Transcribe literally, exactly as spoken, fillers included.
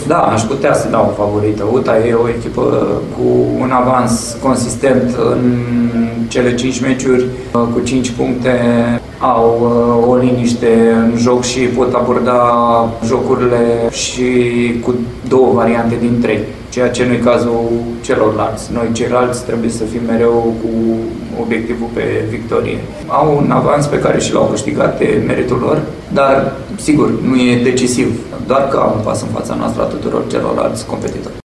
Da, aș putea să dau o favorită. U T A e o echipă cu un avans consistent în cele cinci meciuri, cu cinci puncte, au o liniște în joc și pot aborda jocurile și cu două variante din trei, ceea ce nu e cazul celorlalți. Noi ceilalți trebuie să fim mereu cu obiectivul pe victorie. Au un avans pe care și l-au câștigat de meritul lor, dar sigur, nu e decisiv, doar că au un pas în fața noastră a tuturor celorlalți competitori.